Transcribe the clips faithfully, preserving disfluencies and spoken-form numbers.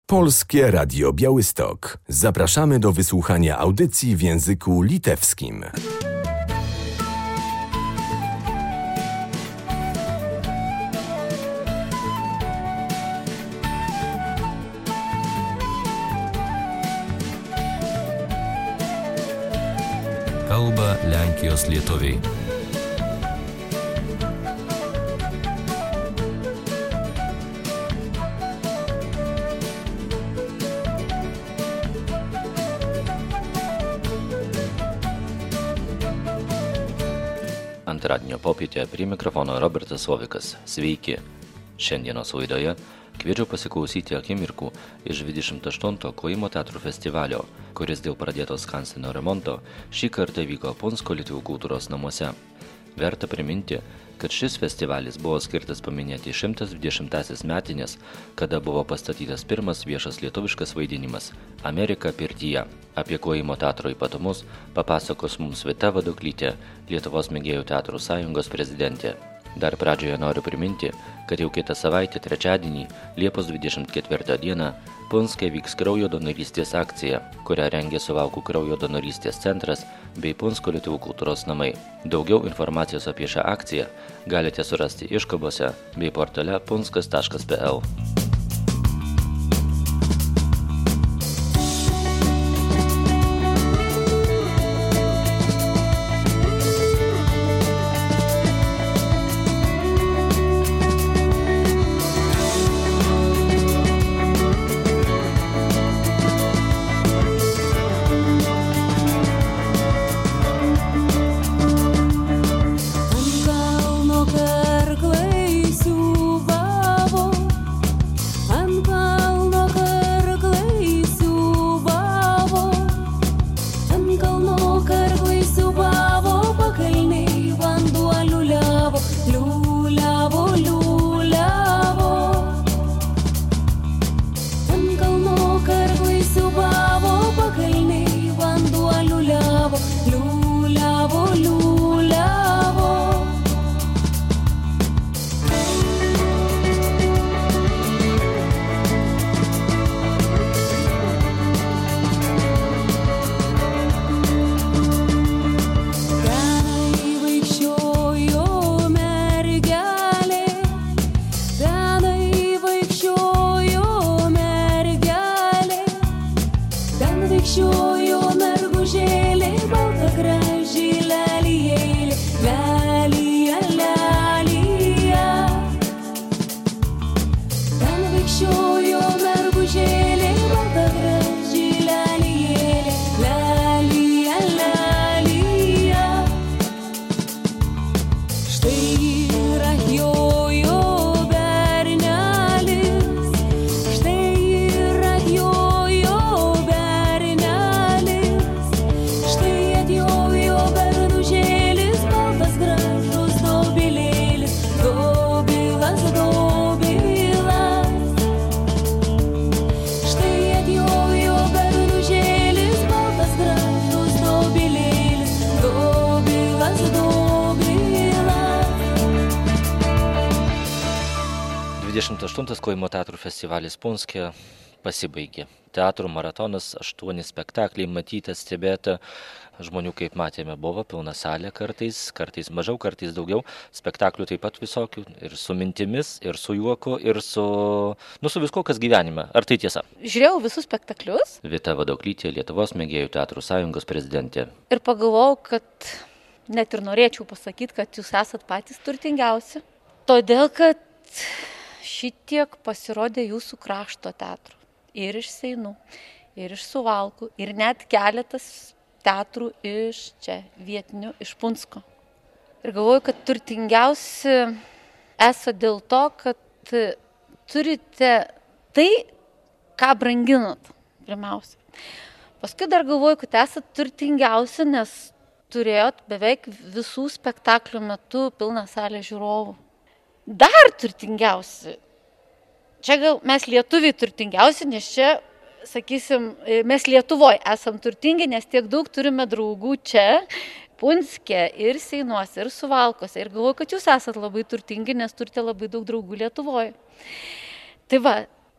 Polskie Radio Białystok. Zapraszamy do wysłuchania audycji w języku litewskim. Kalba Lenkijos lietuviai. Antradienio popietė prie mikrofono Robertas Sovikas. Sveiki. Šiandienos laidoje kviečiu pasiklausyti akimirkų iš dvidešimt aštunto Klojimo teatrų festivalio, kuris dėl pradėto Skansino remonto šį kartą vyko Punsko lietuvių kultūros namuose. Verta priminti, kad šis festivalis buvo skirtas paminėti šimtas dvidešimtąsias metinės, kada buvo pastatytas pirmas viešas lietuviškas vaidinimas Amerika pirtyje. Apie Klojimo teatro ypatumus papasakos mums Vita Vaduklytė, Lietuvos mėgėjų teatrų sąjungos prezidentė. Dar pradžioje noriu priminti, kad jau kitą savaitę trečiadienį, Liepos dvidešimt ketvirtą dieną, Punske vyks kraujo donorystės akcija, kurią rengia Suvalkų kraujo donorystės centras bei Punsko lietuvių kultūros namai. Daugiau informacijos apie šią akciją galite surasti iškabose bei portale punskas taškas p l. dvidešimt aštuntas Klojimo teatrų festivalis Punske pasibaigė. Teatrų maratonas, aštuoni spektakliai matyti, stebėta. Žmonių, kaip matėme, buvo pilna salė kartais, kartais mažiau, kartais daugiau. Spektaklių taip pat visokių, ir su mintimis, ir su juoku, ir su, nu, su visko, kas gyvenime. Ar tai tiesa? Žiūrėjau visus spektaklius. Vita Vaduklytė, Lietuvos mėgėjų teatrų sąjungos prezidentė. Ir pagalvojau, kad net ir norėčiau pasakyti, kad jūs esat patys turtingiausi. Todėl, kad šitiek pasirodė jūsų krašto teatrų. Ir iš Seinų, ir iš Suvalkų, ir net keletas teatrų iš čia, vietinių, iš Punsko. Ir galvoju, kad turtingiausi esate dėl to, kad turite tai, ką branginat, pirmiausia. Paskui dar galvoju, kad esate turtingiausi, nes turėjot beveik visų spektaklių metu pilną salę žiūrovų. Dar turtingiausi. Čia gal mes lietuviai turtingiausi, nes čia, sakysim, mes Lietuvoje esam turtingi, nes tiek daug turime draugų čia, Punske, ir Seinuose, ir Suvalkose. Ir galvoju, kad jūs esat labai turtingi, nes turite labai daug draugų Lietuvoje. Tai va,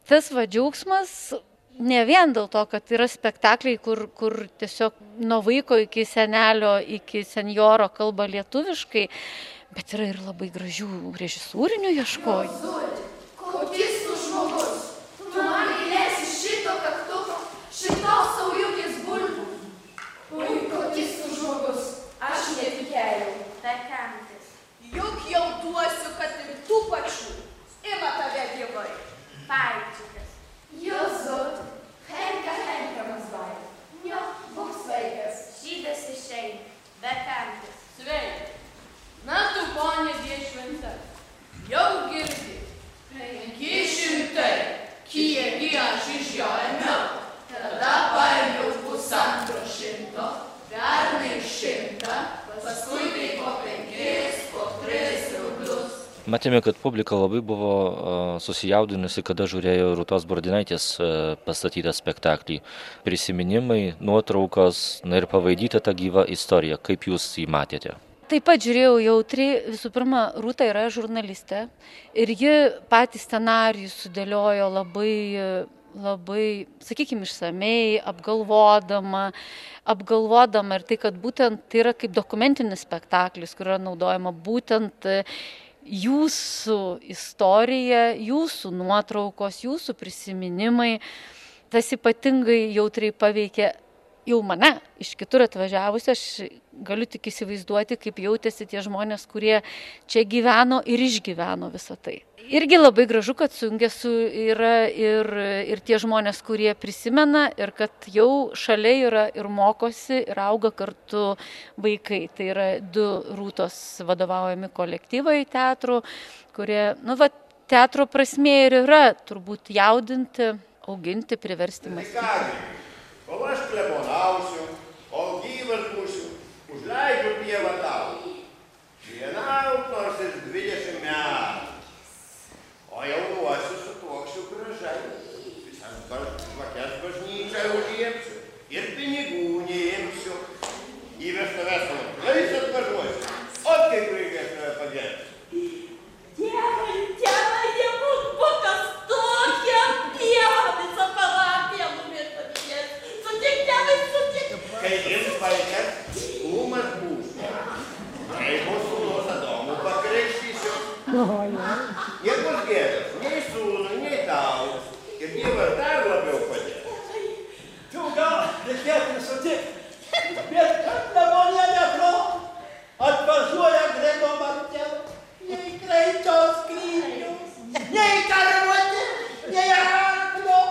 tas va džiaugsmas ne vien dėl to, kad yra spektakliai, kur, kur tiesiog nuo vaiko iki senelio, iki senjoro kalba lietuviškai, bet yra ir labai gražių režisūrinių ieškojimų. Kokius tu žmogus? Tu man įlėsi šito kaktuko, šitos saujukės bulbų. Ui, kokius tu žmogus? Aš netikėjau. Bekantis. Juk jau duosiu, kad ir tų pačių ima tave dievai. Palčikas. Jūsų. Henka, Henka, mazvai. Jo, būk sveikas. Žydas išeina. Bekantis. Sveiki. Na tu, ponė Diešventa, jau girdi. Penki šimtai, kiekgi aš iš jo ėmiau. Tada paėmiau pusantro šimto, pernai šimtą, paskui tai po penkis, po tris rublius. Matėme, kad publika labai buvo susijaudinusi, kada žiūrėjo Rūtos Burdinaitės pastatytą spektaklį. Prisiminimai, nuotraukos, na ir pavaidyta ta gyva istorija. Kaip jūs jį matėte? Taip pat žiūrėjau jautriai, visų pirma, Rūta yra žurnalistė ir ji patį scenarijų sudėliojo labai, labai, sakykime, išsamei, apgalvodama, apgalvodama ir tai, kad būtent tai yra kaip dokumentinis spektaklis, kur yra naudojama būtent jūsų istorija, jūsų nuotraukos, jūsų prisiminimai. Tas ypatingai jautriai paveikė jau mane, iš kitur atvažiavusi, aš galiu tik įsivaizduoti, kaip jautėsi tie žmonės, kurie čia gyveno ir išgyveno visą tai. Irgi labai gražu, kad sujungia su yra ir, ir tie žmonės, kurie prisimena ir kad jau šalia yra ir mokosi ir auga kartu vaikai. Tai yra du Rūtos vadovaujami kolektyvai teatrų, kurie, nu va, teatro prasmė ir yra turbūt jaudinti, auginti, priversti mąstyti. Kol aš klebonausiu, kol gyvas būsiu, užleidžiu pievą tau. Šienauk nors ir dvidešimt metų. O jaunuosiu sutuoksiu gražai. Visas žvakes bažnyčią užliepsiu ir pinigų neimsiu. Į vestuves laisvės atvažiuosiu. O kaip reikės tave pagelbėti. Dievai, dievai, dievai, bukas tokia pieva, visą parapiją numirta pies. Sutik, dievai, sutik. Kai jums palikės, kūmas būs. Kai mūsų sūnus Adomų pakrikštysiu. Nebus gėdas, nei sūnui, nei tau. Ir Dievas dar labiau padės. Tu gal reikėtų nesutikti, bet kad nemonė nekro, atvažiuoja Grego Martėl, nei greitos krypnius, nei karvuoti, nei arklo.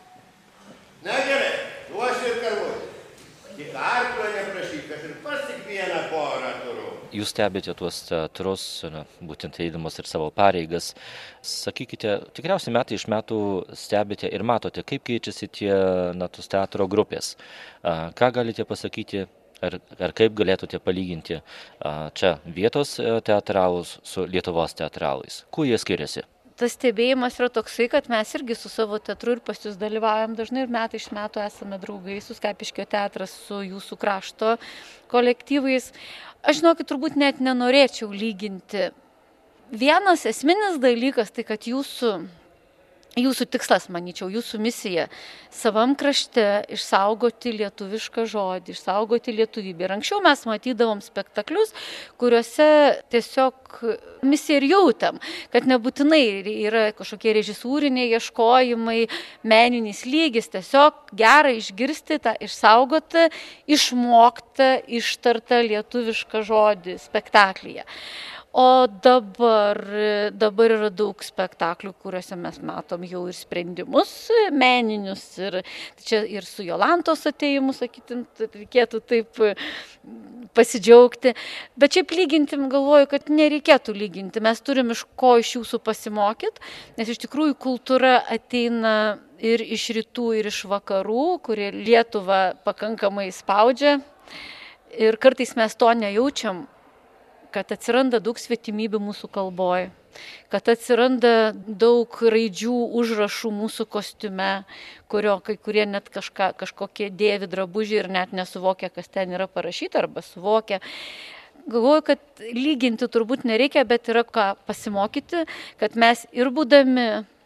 Na gerai, duosiu ir karvuoti. Tik arklo neprašyk, kad ir pats tik vieną porą turiu. Jūs stebite tuos teatrus, na, būtent eidamas ir savo pareigas. Sakykite, tikriausiai metai iš metų stebite ir matote, kaip keičiasi tie, na, tos teatro grupės. Ką galite pasakyti, ar, ar kaip galėtumėte palyginti čia vietos teatralus su Lietuvos teatralais? Kuo jie skiriasi? Tas stebėjimas yra toksai, kad mes irgi su savo teatru ir pas jūs dalyvaujam dažnai ir metai iš metų esame draugai su Skapiškio teatras, su jūsų krašto kolektyvais. Aš žinokit, turbūt net nenorėčiau lyginti. Vienas esminis dalykas tai, kad jūsų, jūsų tikslas, manyčiau, jūsų misija savam krašte išsaugoti lietuvišką žodį, išsaugoti lietuvybę. Ir anksčiau mes matydavom spektaklius, kuriuose tiesiog misiją ir jautėm, kad nebūtinai yra kažkokie režisūriniai ieškojimai, meninis lygis, tiesiog gera išgirsti tą išsaugotą, išmoktą, ištartą lietuvišką žodį spektaklyje. O dabar, dabar yra daug spektaklių, kuriuose mes matom jau ir sprendimus meninius, ir čia ir su Jolantos atėjimu, sakykint, reikėtų taip pasidžiaugti. Bet šiaip lygintim, galvoju, kad nereikėtų lyginti. Mes turim iš ko iš jūsų pasimokyti, nes iš tikrųjų kultūra ateina ir iš rytų, ir iš vakarų, kurie Lietuvą pakankamai spaudžia. Ir kartais mes to nejaučiam, kad atsiranda daug svetimybių mūsų kalboje, kad atsiranda daug raidžių užrašų mūsų kostiume, kurio kai kurie net kažką, kažkokie dėvi drabužiai ir net nesuvokia, kas ten yra parašyta, arba suvokia. Galvoju, kad lyginti turbūt nereikia, bet yra ką pasimokyti, kad mes ir būdami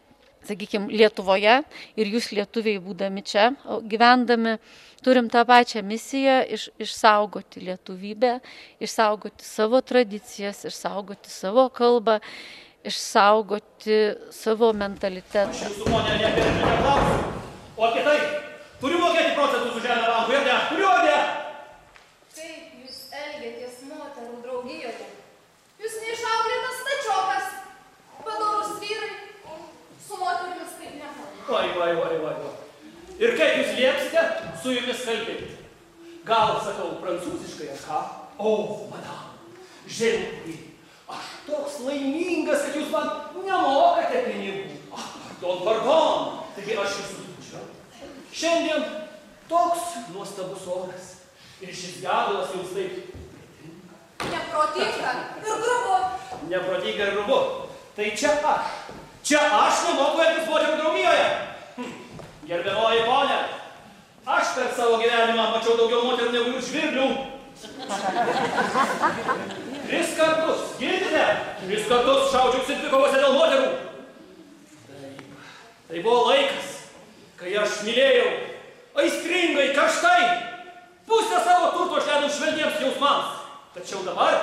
sakykime, Lietuvoje ir jūs lietuviai būdami čia, gyvendami, turim tą pačią misiją iš, išsaugoti lietuvybę, išsaugoti savo tradicijas, išsaugoti savo kalbą, išsaugoti savo mentalitetą. Aš jūsų monė neklausiu, o apie tai, turiu mokėti procentus už žemę rankų, ir ne, turiu, ar ne? Kaip jūs elgiatės moterų draugijoje? Jūs neišauklėtas stačiokas, padorus vyrai, su moterimis taip nekalba. Vai, vai, vai, vai, vai. Ir kaip jūs liepsite su jumis kalbėti? Gal sakau prancūziškai, ar ką? O, madam, žinai, aš toks laimingas, kad jūs man nemokate pinigų. Ah, pardon, pardon. Taigi aš jūsų dučia. Šiandien toks nuostabus oras. Ir šis gedulas jums taip Neprotinga ir grubu. neprotinga ir grubu. Tai čia aš. Čia aš nemoku elgtis moterų draugijoje. Hm. Gerbiamoji ponė, aš per savo gyvenimą mačiau daugiau moterų negu jūs žvirblių. Tris kartus, girdite? Tris kartus šaudžiausi dvikovose dėl moterų. Taip, tai buvo laikas, kai aš mylėjau aistringai, karštai, pusę savo turto išleidau švelniems jausmams. Tačiau dabar,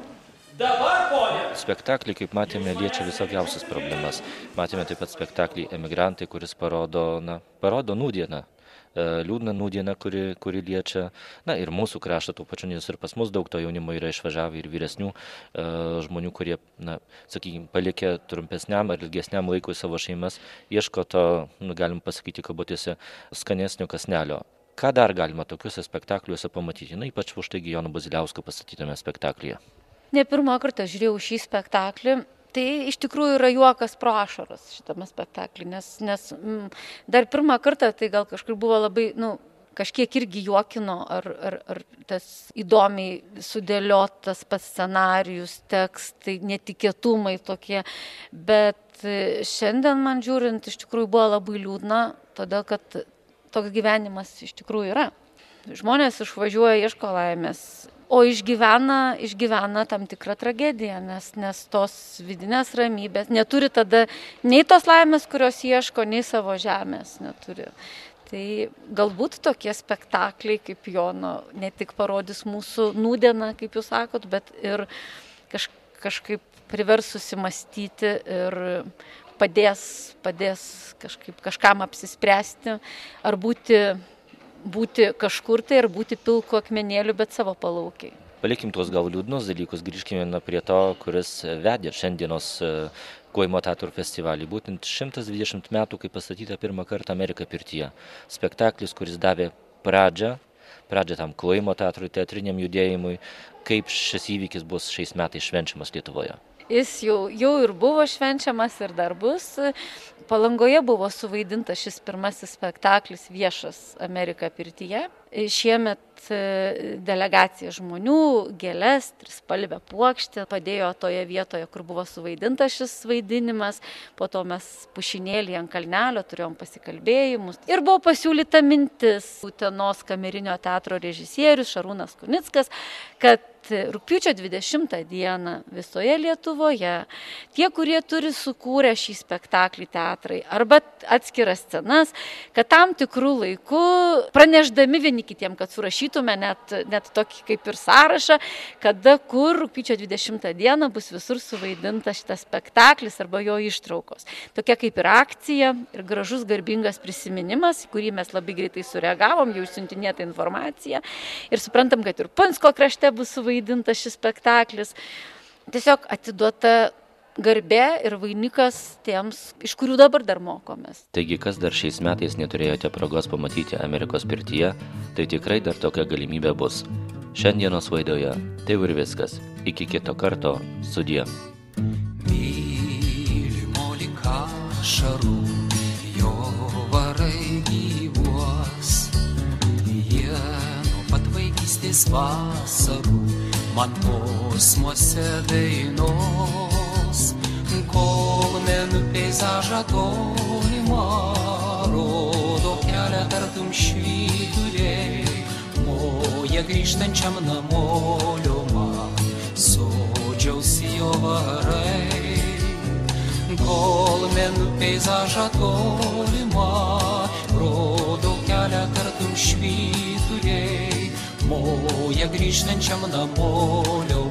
dabar, ponė. Spektaklį, kaip matėme, liečia visokiausias problemas. Matėme taip pat spektaklį Emigrantai, kuris parodo, na, parodo nūdieną. Liūdną nūdieną, kuri, kuri liečia, na, ir mūsų kraštą, tų pačių, nes ir pas mus daug to jaunimo yra išvažiavę ir vyresnių e, žmonių, kurie, na, sakykime, palikę trumpesniam ar ilgesniam laikui savo šeimas, ieško to, nu, galim pasakyti, kabutėse, skanesnio kasnelio. Ką dar galima tokiuose spektakliuose pamatyti? Na, ypač už taigi Jono Baziliausko pastatytame spektaklyje. Ne pirmą kartą žiūrėjau šį spektaklį. Tai iš tikrųjų yra juokas pro ašaras šitame spektaklį, nes, nes m, dar pirmą kartą tai gal kažkaip buvo labai, nu, kažkiek irgi juokino, ar, ar, ar tas įdomiai sudėliotas pats scenarijus, tekstai, netikėtumai tokie, bet šiandien man žiūrint iš tikrųjų buvo labai liūdna, todėl kad toks gyvenimas iš tikrųjų yra. Žmonės išvažiuoja, ieško laimės. O išgyvena, išgyvena tam tikrą tragediją, nes, nes tos vidinės ramybės neturi tada nei tos laimės, kurios ieško, nei savo žemės neturi. Tai galbūt tokie spektakliai kaip Jono ne tik parodys mūsų nūdieną, kaip jūs sakot, bet ir kaž, kažkaip privers susimastyti ir padės, padės kažkaip kažkam apsispręsti ar būti būti kažkur tai ir būti pilku akmenėliu, bet savo palaukiai. Palikim tuos gal liūdnus dalykus, grįžkime na, prie to, kuris vedė šiandienos Koimo teatro festivalį. Būtent šimtas dvidešimt metų, kai pastatyta pirmą kartą Amerika pirtyje. Spektaklis, kuris davė pradžią, pradžią tam Koimo teatrui, teatriniam judėjimui, kaip šis įvykis bus šiais metais švenčiamas Lietuvoje. Jis jau, jau ir buvo švenčiamas ir dar bus. Palangoje buvo suvaidintas šis pirmasis spektaklis viešas Amerika pirtyje. Šiemet delegacija žmonių, gėles, trispalvę puokštę padėjo toje vietoje, kur buvo suvaidintas šis vaidinimas. Po to mes pušinėlį ant kalnelio turėjom pasikalbėjimus. Ir buvo pasiūlyta mintis Utenos kamerinio teatro režisierius Šarūnas Kunickas, kad rugpjūčio dvidešimtą dieną visoje Lietuvoje tie, kurie turi sukūrę šį spektaklį teatrai arba atskiras scenas, kad tam tikrų laikų pranešdami vieni kitiem, kad surašytume net, net tokį kaip ir sąrašą, kada kur rugpjūčio dvidešimtą dieną bus visur suvaidintas šitas spektaklis arba jo ištraukos. Tokia kaip ir akcija ir gražus garbingas prisiminimas, kurį mes labai greitai sureagavom, jau išsiuntinėta informacija ir suprantam, kad ir Punsko krašte bus suvaidintas vaidintas šis spektaklis. Tiesiog atiduota garbė ir vainikas tiems, iš kurių dabar dar mokomės. Taigi, kas dar šiais metais neturėjote progos pamatyti Amerikos pirtyje, tai tikrai dar tokia galimybė bus. Šiandienos laidoje tai ir viskas. Iki kito karto. Sudie. Mylimo lyg ašarų, jo varai gyvuos. Jie nuo pat vaikystės vasarų man kosmose dainos, kol menu peizažą tolimą, rodo kelią tartum švyturiai, moja grįžtančiam namolio man, sodžiausi jo varai, kol menu peizažą tolimą, rodo kelią tartum švyturiai, moja grįžtančiam namolio